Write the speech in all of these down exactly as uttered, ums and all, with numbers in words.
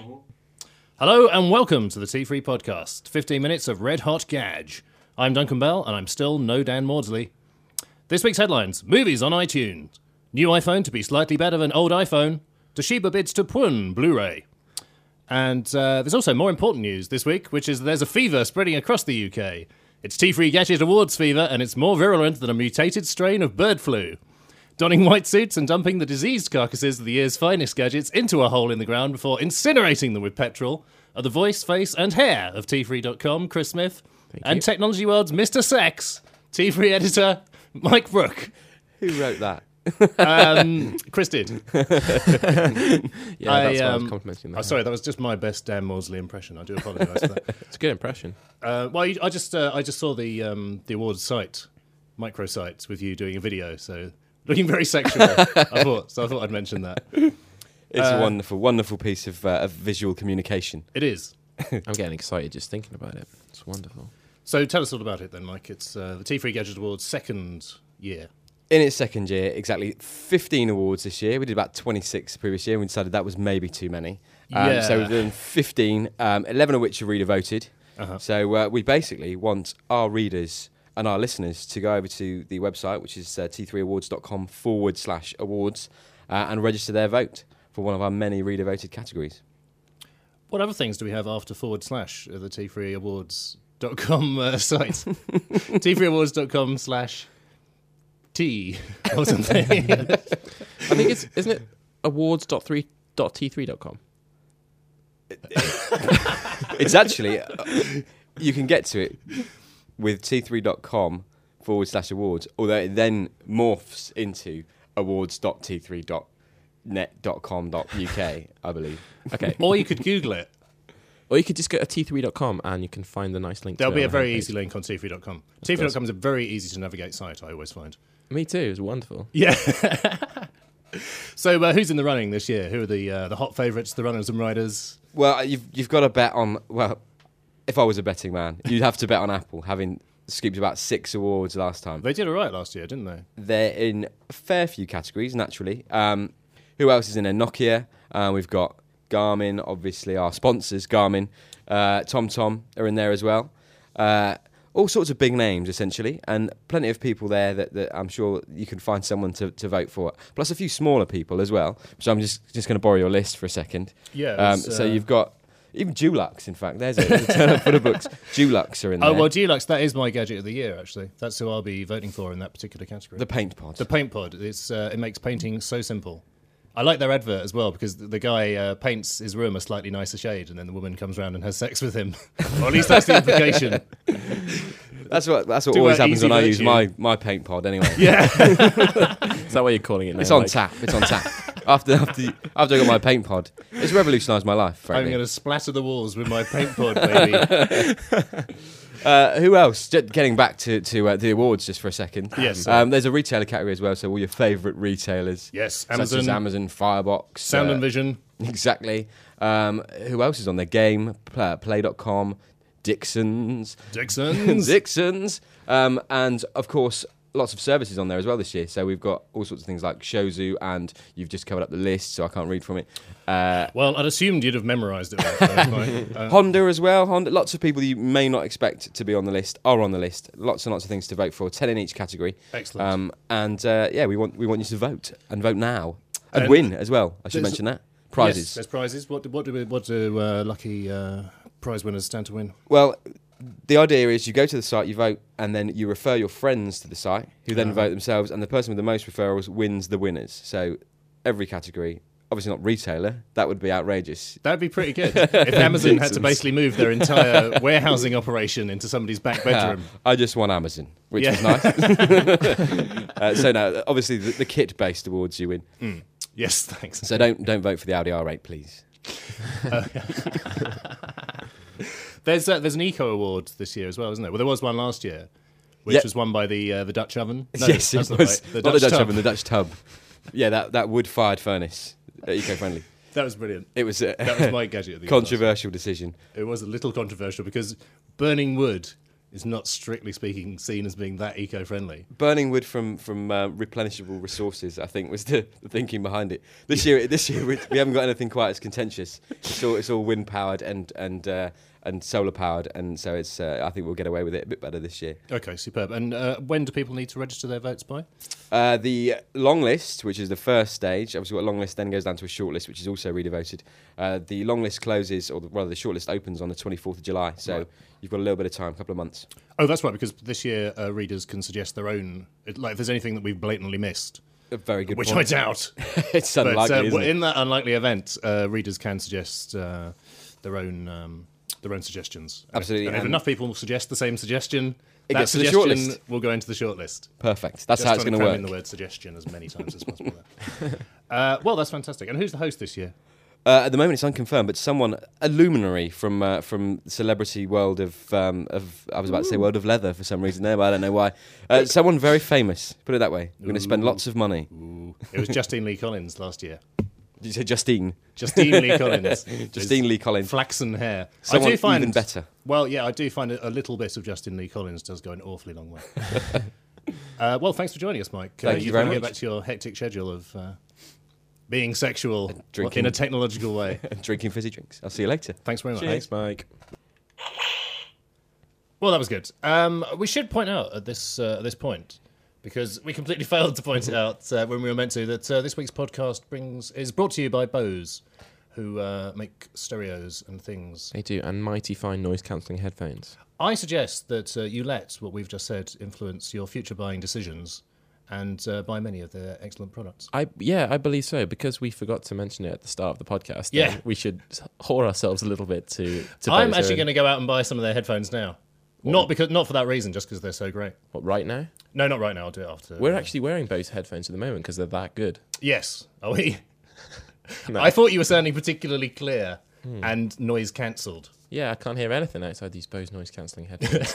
Hello and welcome to the T three Podcast, fifteen minutes of red hot gag. I'm Duncan Bell and I'm still no Dan Maudsley. This week's headlines: movies on iTunes, new iPhone to be slightly better than old iPhone, Toshiba bids to Pun Blu-ray. And uh, there's also more important news this week, which is there's a fever spreading across the U K. It's T three Gadget Awards fever and it's more virulent than a mutated strain of bird flu. Donning white suits and dumping the diseased carcasses of the year's finest gadgets into a hole in the ground before incinerating them with petrol are the voice, face and hair of T three dot com, Chris Smith, Thank and you. Technology World's Mister Sex, T three editor Mike Brook. Who wrote that? Um, Chris did. Yeah, that's why I was um, complimenting that. Oh, sorry, that was just my best Dan Maudsley impression. I do apologise for that. It's a good impression. Uh, well, I just uh, I just saw the um, the awards site, microsite, with you doing a video, so looking very sexual. I thought so. I thought I'd mention that. It's Uh, a wonderful, wonderful piece of, uh, of visual communication. It is. I'm getting excited just thinking about it. It's wonderful. So tell us all about it then, Mike. It's uh, the T three Gadget Awards second year. In its second year, exactly fifteen awards this year. We did about twenty-six the previous year, and we decided that was maybe too many. Um, Yeah. So we've done fifteen, um, eleven of which are reader voted. Uh-huh. So uh, we basically want our readers and our listeners to go over to the website, which is uh, t three awards dot com forward slash awards, uh, and register their vote for one of our many reader voted categories. What other things do we have after forward slash uh, the T three awards dot com uh, site? T three awards dot com slash T or something. I think it's, isn't it awards dot three dot t three dot com? It's actually, uh, you can get to it with t three dot com forward slash awards, although it then morphs into awards dot t three dot net dot com dot u k, I believe. Okay. Or you could Google it. Or you could just go to t three dot com and you can find the nice link There'll to be it a on the very homepage. easy link on T three dot com. T three dot com is a very easy to navigate site, I always find. Me too. It was wonderful. Yeah. So uh, who's in the running this year? Who are the uh, the hot favourites, the runners and riders? Well, you've you've got to bet on. Well, if I was a betting man, you'd have to bet on Apple, having scooped about six awards last time. They did all right last year, didn't they? They're in a fair few categories, naturally. Um, who else is in there? Nokia. Uh, we've got Garmin, obviously our sponsors. Garmin, uh, TomTom are in there as well. Uh, all sorts of big names, essentially, and plenty of people there that, that I'm sure you can find someone to, to vote for. Plus a few smaller people as well. So I'm just just going to borrow your list for a second. Yeah. Um, it's, so uh, you've got even Dulux, in fact. There's a, there's a turn up for the books. Dulux are in there. Oh, well, Dulux, that is my gadget of the year, actually. That's who I'll be voting for in that particular category. The Paint Pod. The Paint Pod. It's, uh, it makes painting so simple. I like their advert as well because the, the guy uh, paints his room a slightly nicer shade and then the woman comes round and has sex with him. Or at least that's the implication. That's what that's what Do always a happens easy when I use virtue. my, my Paint Pod anyway. Yeah. Is that what you're calling it now? It's on Like- tap. It's on tap. After after after I got my Paint Pod, it's revolutionised my life. I'm Frankly. going to splatter the walls with my Paint Pod, baby. Uh, who else? Just getting back to to uh, the awards just for a second. Yes. Um, there's a retailer category as well. So all your favourite retailers. Yes, Such as Amazon, Amazon, Firebox, Sound uh, and Vision. Exactly. Um, who else is on there? Game, Play, Play dot com, Dixon's, Dixon's. Dixon's, um, and of course lots of services on there as well this year. So we've got all sorts of things like Shozu, and you've just covered up the list, so I can't read from it. Uh, Well, I'd assumed you'd have memorised it all. First, Mike. Uh, Honda as well. Honda. Lots of people you may not expect to be on the list are on the list. Lots and lots of things to vote for. Ten in each category. Excellent. Um, and uh, yeah, we want we want you to vote and vote now and, And win as well. I should there's- mention that Yes, prizes. there's prizes. What do, what do, we, what do uh, lucky uh, prize winners stand to win? Well, the idea is you go to the site, you vote, and then you refer your friends to the site, who then Uh-huh. vote themselves, and the person with the most referrals wins the winners. So every category. Obviously not retailer. That would be outrageous. That'd be pretty good. If Amazon had to basically move their entire warehousing operation into somebody's back bedroom. I just want Amazon, which Yeah. is nice. uh, so no, obviously the, the kit-based awards you win. Mm. Yes, thanks. So don't don't vote for the Audi R eight, please. There's uh, there's an Eco Award this year as well, isn't there? Well, there was one last year, which Yep. was won by the uh, the Dutch oven. No, yes, that's it not was. right. The not the Dutch tub. oven, the Dutch tub. Yeah, that, that wood-fired furnace, uh, eco-friendly. That was brilliant. It was a That was my gadget of the year. controversial decision. It was a little controversial because burning wood is not strictly speaking seen as being that eco-friendly. Burning wood from from uh, replenishable resources, I think, was the, the thinking behind it. This year, this year we, we haven't got anything quite as contentious. It's all it's all wind powered and and uh, and solar powered, and so it's. Uh, I think we'll get away with it a bit better this year. Okay, superb. And uh, when do people need to register their votes by? Uh, the long list, which is the first stage, obviously what long list then goes down to a short list, which is also redevoted. Uh, the long list closes, or the, rather the short list opens on the twenty-fourth of July, so Right. you've got a little bit of time, a couple of months. Oh, that's right, because this year uh, readers can suggest their own, it- like if there's anything that we've blatantly missed, A very good which point. I doubt. It's But unlikely, uh, isn't it? in that unlikely event, uh, readers can suggest uh, their own um, their own suggestions. And if- Absolutely, And if and- enough people suggest the same suggestion, It that gets to the suggestion shortlist. will go into the shortlist. Perfect. That's Just how it's trying going to to cram in work. the word suggestion as many times as possible. there. uh, well, that's fantastic. And who's the host this year? Uh, at the moment, it's unconfirmed, but someone, a luminary from uh, from the celebrity world of um, of I was about to say world of leather for some reason there, but I don't know why. Uh, someone very famous. Put it that way. We're going to spend Ooh. lots of money. Ooh. It was Justine Lee Collins last year. Did you say Justine? Justine Lee Collins. Justine Lee Collins. Flaxen hair. Someone I do find even better. Well, yeah, I do find a, a little bit of Justin Lee Collins does go an awfully long way. uh, well, thanks for joining us, Mike. Thank uh, you you've very got to get much. back to your hectic schedule of uh, being sexual drinking. in a technological way. Drinking fizzy drinks. I'll see you later. Thanks very much. Thanks, Mike. Well, that was good. Um, we should point out at this uh, at this point, because we completely failed to point it out uh, when we were meant to, that uh, this week's podcast brings is brought to you by Bose, who uh, make stereos and things. They do, and mighty fine noise cancelling headphones. I suggest that uh, you let what we've just said influence your future buying decisions and uh, buy many of their excellent products. I yeah, I believe so, because we forgot to mention it at the start of the podcast. Yeah. then we should whore ourselves a little bit to. to I'm Bose. actually going to go out and buy some of their headphones now. Not because, not for that reason, just because they're so great. What, right now? No, not right now. I'll do it after. We're actually wearing Bose headphones at the moment because they're that good. Yes. Are we? No. I thought you were sounding particularly clear and noise cancelled. Yeah, I can't hear anything outside these Bose noise cancelling headphones.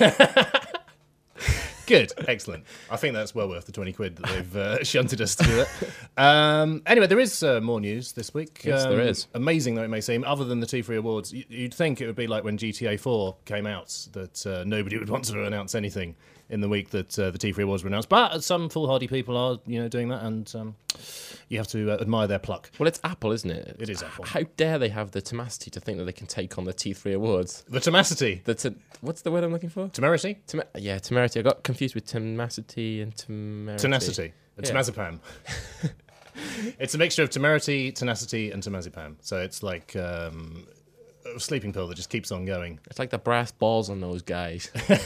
Good, excellent. I think that's well worth the twenty quid that they've uh, shunted us to do it. Um, anyway, there is uh, more news this week. Yes, um, there is. Amazing though it may seem, other than the T three Awards, y- you'd think it would be like when G T A four came out, that uh, nobody would want to announce anything in the week that uh, the T three Awards were announced. But some foolhardy people are, you know, doing that, and um, you have to uh, admire their pluck. Well, it's Apple, isn't it? It is Apple. How dare they have the tenacity to think that they can take on the T three Awards? The tenacity. The te- what's the word I'm looking for? Temerity? Tem- yeah, temerity. I got confused with tenacity and temerity. Tenacity. A Yeah. temazepam. It's a mixture of temerity, tenacity, and temazepam. So it's like um, a sleeping pill that just keeps on going. It's like the brass balls on those guys.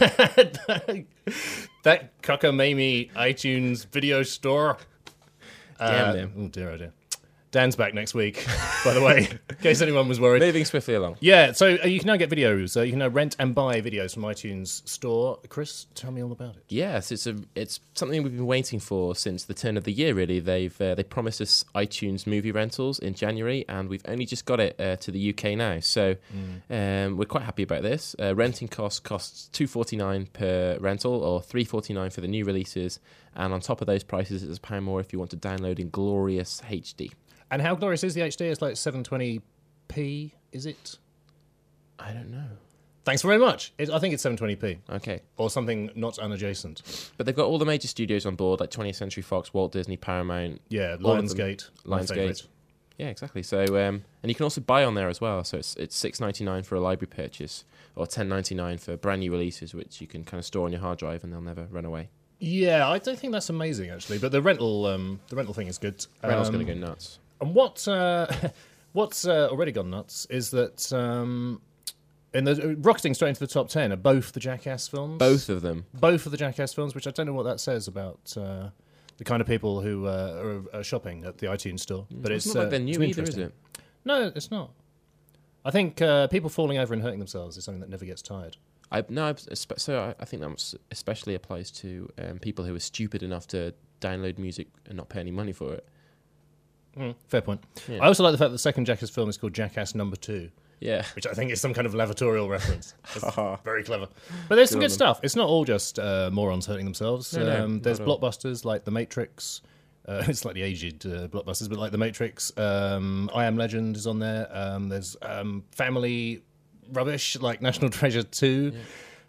That cockamamie iTunes video store. Damn Uh, them. Oh dear, oh dear. Dan's back next week, by the way, in case anyone was worried. Moving swiftly along. Yeah, so uh, you can now get videos. Uh, you can now rent and buy videos from iTunes Store. Chris, tell me all about it. Yes, it's a it's something we've been waiting for since the turn of the year. Really, they've uh, they promised us iTunes movie rentals in January, and we've only just got it uh, to the U K now. So um, we're quite happy about this. Uh, renting costs costs two forty nine per rental, or three forty nine for the new releases, and on top of those prices, it's a pound more if you want to download in glorious H D. And how glorious is the H D? It's like seven twenty p, is it? I don't know. Thanks very much. It, I think it's seven twenty p. Okay, Or something not unadjacent. but they've got all the major studios on board, like twentieth Century Fox, Walt Disney, Paramount. Yeah, All of them. Lionsgate. my Lionsgate. favourite. Yeah, exactly. So, um, and you can also buy on there as well. So it's it's six ninety nine for a library purchase, or ten ninety nine for brand new releases, which you can kind of store on your hard drive and they'll never run away. Yeah, I don't think that's amazing actually, but the rental, um, the rental thing is good. Rental's Um, going to go nuts. And what uh, what's uh, already gone nuts is that um, in the rocketing straight into the top ten are both the Jackass films. Both of them. both of the Jackass films, which I don't know what that says about uh, the kind of people who uh, are, are shopping at the iTunes store. But it's, it's not like uh, they're it's new either, is interesting. it? No, it's not. I think uh, people falling over and hurting themselves is something that never gets tired. I no, I've- espe- so I, I think that was- especially applies to um, people who are stupid enough to download music and not pay any money for it. Mm, fair point. Yeah. I also like the fact that the second Jackass film is called Jackass Number Two, Yeah, which I think is some kind of lavatorial reference. It's very clever. But there's some Good good on stuff. It's not all just uh, morons hurting themselves. No, no, um, not there's at all. blockbusters like The Matrix. Uh, it's slightly aged uh, blockbusters, but like The Matrix. Um, I Am Legend is on there. Um, there's um, family rubbish like National Treasure two.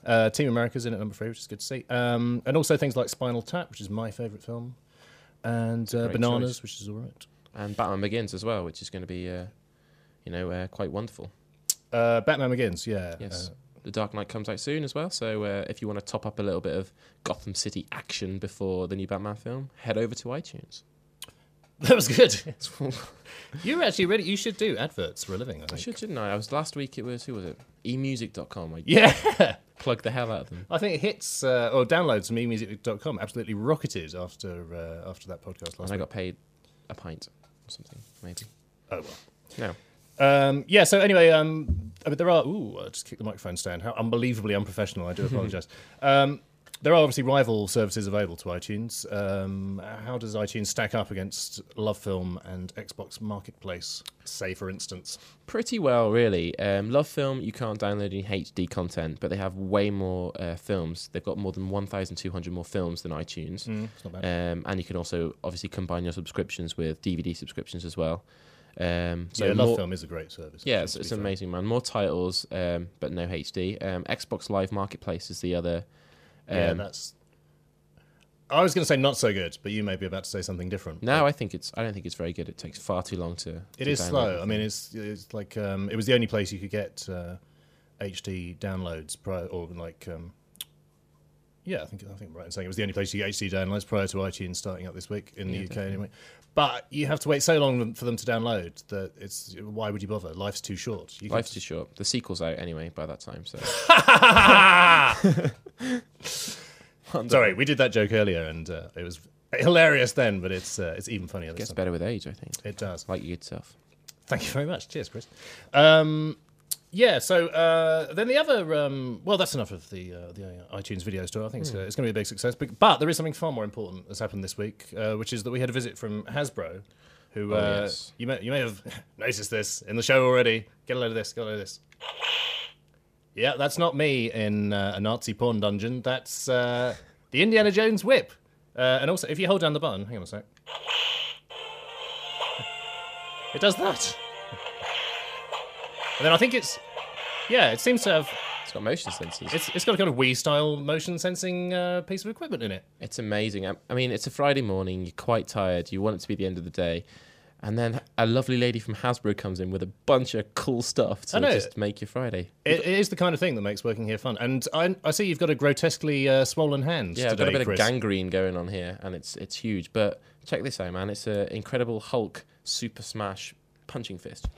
Uh, Team America's in at number three, which is good to see. Um, and also things like Spinal Tap, which is my favourite film, and uh, Great Bananas, choice. which is all right. And Batman Begins as well, which is going to be, uh, you know, uh, quite wonderful. Uh, Batman Begins, yeah. Yes. Uh, The Dark Knight comes out soon as well, so uh, if you want to top up a little bit of Gotham City action before the new Batman film, head over to iTunes. that was good. You're actually ready. You should do adverts for a living, I I think. should, shouldn't I? I was last week. It was who was it? e music dot com. I Yeah. plugged the hell out of them. I think it hits uh, or downloads from e music dot com absolutely rocketed after uh, after that podcast last And I week. got paid a pint or something, maybe. Oh well. No. Um, yeah. So anyway, um, I mean, there are. Ooh, I just kicked the microphone stand. How unbelievably unprofessional! I do apologise. um, there are obviously rival services available to iTunes. Um, how does iTunes stack up against LoveFilm and Xbox Marketplace? Say, for instance. Pretty well, really. Um, Love Film, you can't download any H D content, but they have way more uh, films. They've got more than one thousand two hundred more films than iTunes. Mm, it's not bad. Um, and you can also obviously combine your subscriptions with D V D subscriptions as well. Um, so yeah, more, LoveFilm is a great service. Yeah, actually, it's, to it's be fair. amazing, man. More titles, um, but no H D. Um, Xbox Live Marketplace is the other. Um, Yeah, that's. I was going to say not so good, but you may be about to say something different. no, I think it's. I don't think it's very good. It takes far too long to. It to is download slow. I everything. mean, it's it's like um, it was the only place you could get uh, H D downloads prior, or like um, yeah, I think I think I'm right in saying it was the only place you get H D downloads prior to iTunes starting up this week in the Yeah, U K definitely. anyway. But you have to wait so long for them to download that it's why would you bother? Life's too short. You can Life's too short. The sequel's out anyway by that time. So Sorry, we did that joke earlier, and uh, it was hilarious then, but it's uh, it's even funnier this gets time. better with age, I think. It does. Like your good self. Thank you very much. Cheers, Chris. Um, yeah, so uh, then the other... Um, well, that's enough of the uh, the uh, iTunes video store. I think it's, uh, it's going to be a big success. But, but there is something far more important that's happened this week, uh, which is that we had a visit from Hasbro, who... Oh, uh, yes. you, may, you may have noticed this in the show already. Get a load of this, get a load of this. Yeah, that's not me in uh, a Nazi porn dungeon. That's uh, the Indiana Jones whip. Uh, and also, if you hold down the button... Hang on a sec. It does that. And then I think it's... Yeah, it seems to have... It's got motion sensors. It's, It's, it's got a kind of Wii-style motion-sensing uh, piece of equipment in it. it's amazing. I, I mean, it's a Friday morning. You're quite tired. You want it to be the end of the day. And then a lovely lady from Hasbro comes in with a bunch of cool stuff to I know. just make your Friday. It, it is the kind of thing that makes working here fun. And I, I see you've got a grotesquely uh, swollen hand Yeah, I've today, got a bit Chris. of gangrene going on here, and it's it's huge. But check this out, man. It's an Incredible Hulk Super Smash punching fist.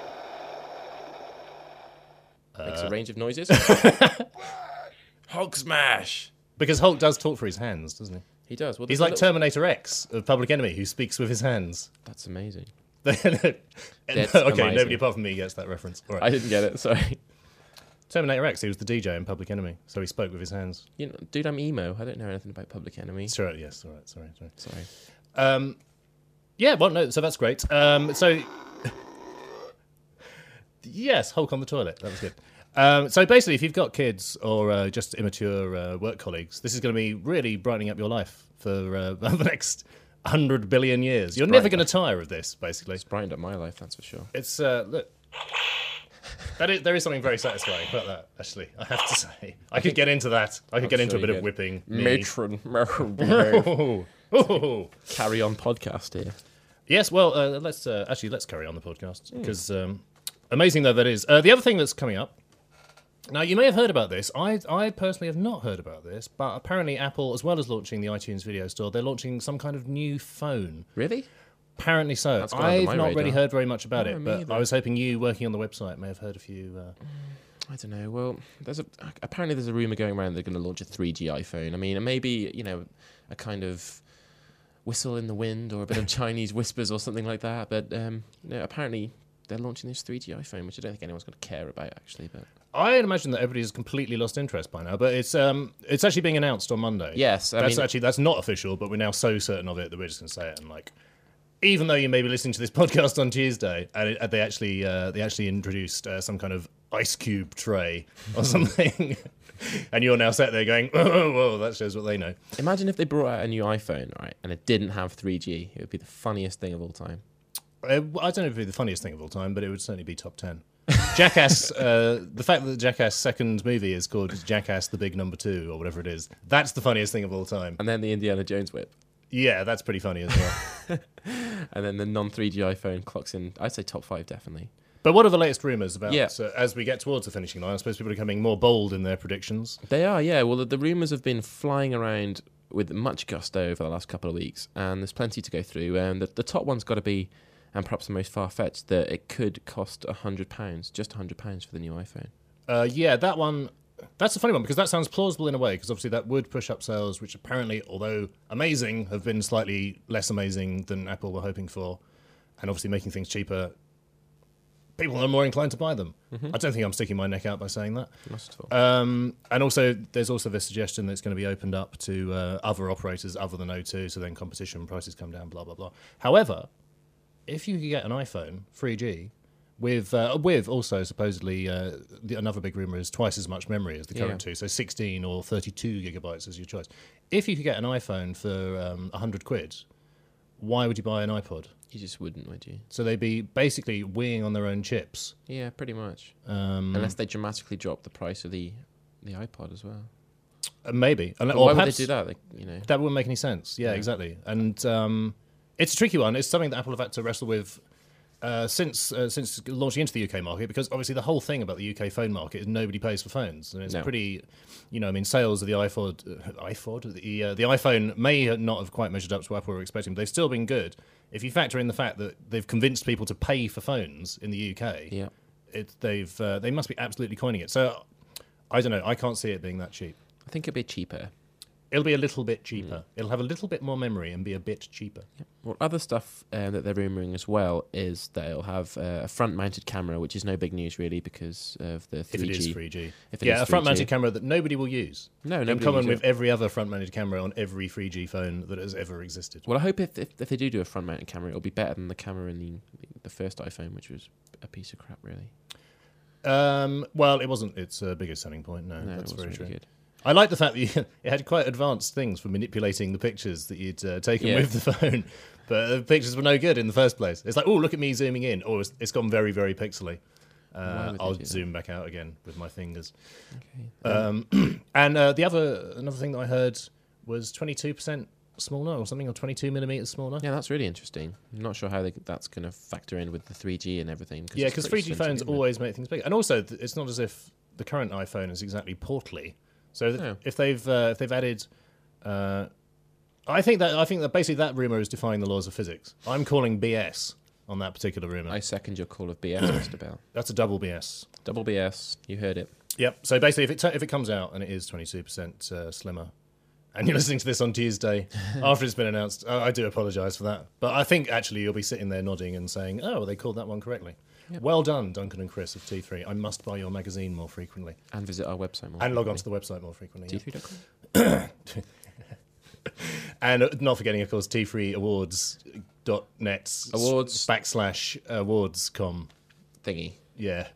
Makes a range of noises. Hulk Smash! Because Hulk does talk for his hands, doesn't he? He does. Well, He's there's a like little- Terminator X of Public Enemy, who speaks with his hands. That's amazing. okay, amazing. nobody apart from me gets that reference. All right. I didn't get it, sorry. Terminator X, he was the D J in Public Enemy, so he spoke with his hands. You know, dude, I'm emo. I don't know anything about Public Enemy. Sure, yes, all right, sorry, sorry. Sorry. Um, yeah, well, no, so that's great. Um, so, yes, Hulk on the toilet. That was good. Um, so basically, if you've got kids or uh, just immature uh, work colleagues, this is going to be really brightening up your life for uh, the next hundred billion years. You're never going to tire of this. Basically, It's brightened up my life, that's for sure. it's uh, look. That is, there is something very satisfying about that. Actually, I have to say, I could get into that. I could I'm get into sure a bit you of could. whipping. me. Matron. Oh, oh. Carry on podcast here. Yes, well, uh, let's uh, actually let's carry on the podcast because um, amazing though that is. Uh, the other thing that's coming up. Now, you may have heard about this. I, I personally have not heard about this, but apparently Apple, as well as launching the iTunes Video Store, they're launching some kind of new phone. Really? Apparently so. That's gone under I've my not really radar. heard very much about No, it, me but either. I was hoping you, working on the website, may have heard a few. Uh... I don't know. Well, there's a apparently there's a rumor going around they're going to launch a three G iPhone. I mean, maybe you know a kind of whistle in the wind or a bit of Chinese whispers or something like that. But um, no, apparently they're launching this three G iPhone, which I don't think anyone's going to care about actually. But I'd imagine that everybody's completely lost interest by now, but it's um it's actually being announced on Monday. yes, I that's mean, actually that's not official, but we're now so certain of it that we're just going to say it and like. Even though you may be listening to this podcast on Tuesday, and it, they actually uh, they actually introduced uh, some kind of ice cube tray or something, and you're now sat there going, "Oh, whoa, that shows what they know." imagine if they brought out a new iPhone, right, and it didn't have three G. It would be the funniest thing of all time. Uh, I don't know if it'd be the funniest thing of all time, but it would certainly be top ten. Jackass, uh, the fact that the Jackass second movie is called Jackass the Big Number Two, or whatever it is, that's the funniest thing of all time. And then the Indiana Jones whip. Yeah, that's pretty funny as well. And then the non three G iPhone clocks in, I'd say top five, definitely. But what are the latest rumours about, Yeah. uh, as we get towards the finishing line? I suppose people are becoming more bold in their predictions. They are, yeah. Well, the, the rumours have been flying around with much gusto over the last couple of weeks, and there's plenty to go through. And the, the top one's got to be, and perhaps the most far-fetched, that it could cost one hundred pounds, just one hundred pounds for the new iPhone. Uh, yeah, that one, that's a funny one, because that sounds plausible in a way, because obviously that would push up sales, which apparently, although amazing, have been slightly less amazing than Apple were hoping for. And obviously making things cheaper, people are more inclined to buy them. Mm-hmm. I don't think I'm sticking my neck out by saying that. Not at all. Um, and also, there's also the suggestion that it's going to be opened up to uh, other operators other than O two, so then competition prices come down, blah, blah, blah. However, if you could get an iPhone three G with, uh, with also supposedly, uh, the, another big rumour is twice as much memory as the current Yeah. two, so sixteen or thirty-two gigabytes is your choice. If you could get an iPhone for um, one hundred quid, why would you buy an iPod? You just wouldn't, would you? So they'd be basically weighing on their own chips. Yeah, pretty much. Um, Unless they dramatically drop the price of the the iPod as well. uh, maybe. And, But or why would perhaps they do that? Like, you know, that wouldn't make any sense. Yeah, Yeah. exactly. And um, it's a tricky one. It's something that Apple have had to wrestle with uh, since uh, since launching into the U K market, because obviously the whole thing about the U K phone market is nobody pays for phones. And it's No. pretty, you know, I mean, sales of the iPod, uh, iPod, the, uh, the iPhone may not have quite measured up to what Apple were expecting, but they've still been good. If you factor in the fact that they've convinced people to pay for phones in the U K, yeah. it, they've uh, they must be absolutely coining it. So I don't know. I can't see it being that cheap. I think it'd be cheaper. It'll be a little bit cheaper. It'll have a little bit more memory and be a bit cheaper. Well, other stuff uh, that they're rumouring as well is that it'll have uh, a front-mounted camera, which is no big news really because of the If three G. it is three G. If it Yeah, is a front-mounted three G. camera that nobody will use. No, In nobody common will with use it. every other front-mounted camera on every three G phone that has ever existed. Well, I hope if, if if they do do a front-mounted camera, it'll be better than the camera in the the first iPhone, which was a piece of crap, really. Um, well, it wasn't its uh, biggest selling point. No, No, that's it was very really true. good. I like the fact that you, it had quite advanced things for manipulating the pictures that you'd uh, taken Yeah. with the phone, but the pictures were no good in the first place. It's like, oh, look at me zooming in. Oh, it's, it's gone very, very pixely. Why Uh, would they I'll do that? zoom back out again with my fingers. Okay. Um, and uh, the other another thing that I heard was twenty-two percent smaller or something, or twenty-two millimeters smaller. Yeah, that's really interesting. I'm not sure how they, that's going to factor in with the three G and everything. Yeah, it's because pretty three G slim to phones begin with. always make things bigger, and also th- it's not as if the current iPhone is exactly portly. So th- No. if they've uh, if they've added, uh, I think that I think that basically that rumor is defying the laws of physics. I'm calling B S on that particular rumor. I second your call of B S, Mister Bell. That's a double B S. Double B S, you heard it. Yep. So basically, if it t- if it comes out and it is twenty-two percent uh, slimmer, and you're listening to this on Tuesday after it's been announced, uh, I do apologise for that. But I think actually you'll be sitting there nodding and saying, "Oh, they called that one correctly." Yep. Well done, Duncan and Chris of T three. I must buy your magazine more frequently And visit our website more and log on to frequently. the website more frequently. T yeah. three dot com. And uh, not forgetting, of course, T three awards dot net Awards. backslash awards com. Thingy. Yeah.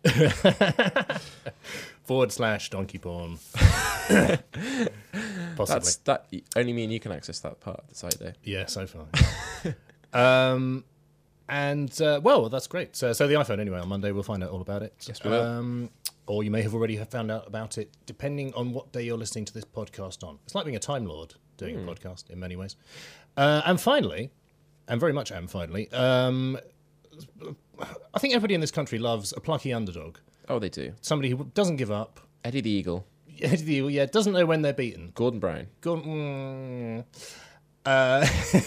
Forward slash donkey porn. Possibly. That's that. Only me and you can access that part of the site, though. Yeah, so far. um, and, uh, well, that's great. So, so the iPhone, anyway, on Monday, we'll find out all about it. Yes, we will. Um, or you may have already found out about it, depending on what day you're listening to this podcast on. It's like being a Time Lord doing Hmm. a podcast in many ways. Uh, and finally, and very much and finally, um, I think everybody in this country loves a plucky underdog. Oh, they do. Somebody who doesn't give up. Eddie the Eagle. Yeah, doesn't know when they're beaten. Gordon Brown. Go, mm, uh,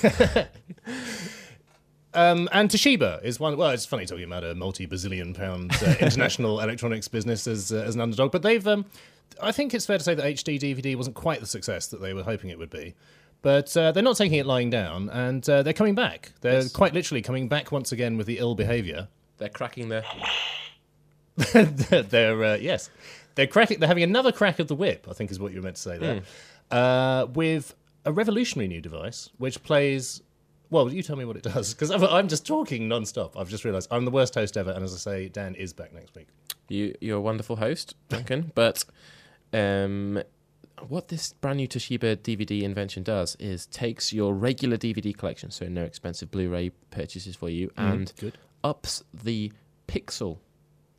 um, and Toshiba is one. Well, it's funny talking about a multi-bazillion pound uh, international electronics business as uh, as an underdog, but they've. Um, I think it's fair to say that H D D V D wasn't quite the success that they were hoping it would be, but uh, they're not taking it lying down, and uh, they're coming back. They're Yes. quite literally coming back once again with the ill behaviour. They're cracking their. they're uh, yes, they're cracking. They're having another crack of the whip. I think is what you were meant to say there, uh, with a revolutionary new device which plays. Well, you tell me what it does because I'm, I'm just talking non-stop. I've just realised I'm the worst host ever, and as I say, Dan is back next week. You, you're a wonderful host, Duncan. But um, what this brand new Toshiba D V D invention does is takes your regular D V D collection, so no expensive Blu-ray purchases for you, and Good. ups the pixel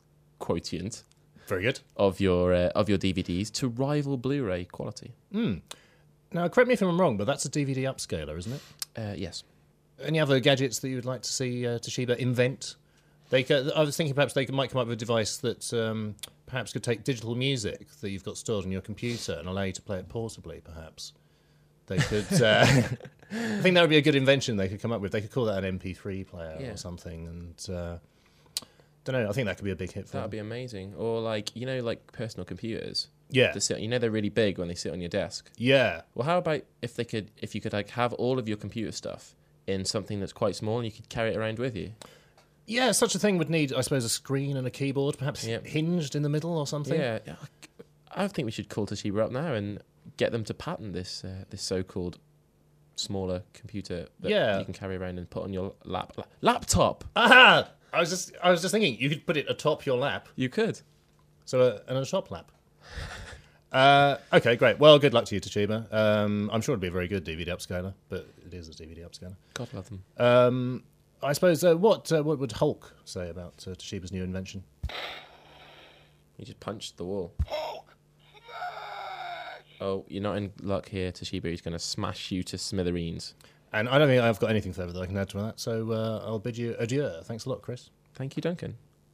quotient Very good. of your uh, of your D V Ds to rival Blu-ray quality. Mm. Now, correct me if I'm wrong, but that's a D V D upscaler, isn't it? Uh, yes. Any other gadgets that you would like to see uh, Toshiba invent? They could, I was thinking perhaps they could, might come up with a device that um, perhaps could take digital music that you've got stored on your computer and allow you to play it portably, perhaps. They could... Uh, I think that would be a good invention they could come up with. They could call that an M P three player Yeah. or something. And uh, don't know, I think that could be a big hit for That would them. be amazing. Or like, you know, like personal computers. Yeah. To sit, you know, they're really big when they sit on your desk. Yeah. Well, how about if they could, if you could like have all of your computer stuff in something that's quite small and you could carry it around with you? Yeah, such a thing would need, I suppose, a screen and a keyboard, perhaps Yep. hinged in the middle or something. Yeah, I think we should call Toshiba up now and get them to patent this uh, this so-called smaller computer that Yeah. you can carry around and put on your lap la- laptop. Aha! I was just, I was just thinking you could put it atop your lap, You could. so uh, an atop lap. Uh, okay, great. Well, good luck to you, Toshiba. Um, I'm sure it'll be a very good D V D upscaler, but it is a D V D upscaler. God love them. Um, I suppose uh, what uh, what would Hulk say about uh, Toshiba's new invention? You just punched the wall. Oh, you're not in luck here, Toshiba. He's going to smash you to smithereens. And I don't think I've got anything further that I can add to that, so uh, I'll bid you adieu. Thanks a lot, Chris. Thank you, Duncan.